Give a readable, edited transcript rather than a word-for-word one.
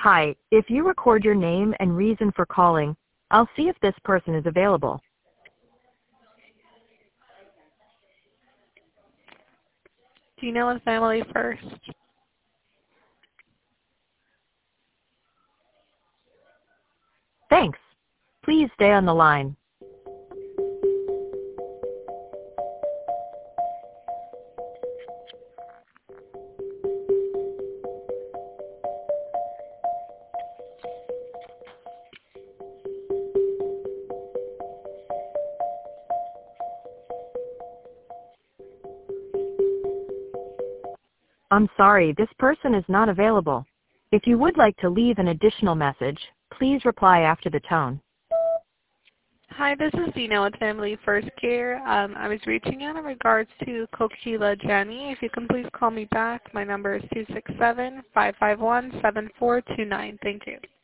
Hi, if you record your name and reason for calling, I'll see if this person is available. Gino and Family First. Thanks. Please stay on the line. I'm sorry, this person is not available. If you would like to leave an additional message, please reply after the tone. Hi, this is Dino with Family First Care. I was reaching out in regards to Kokila Jenny. If you can please call me back. My number is 267-551-7429. Thank you.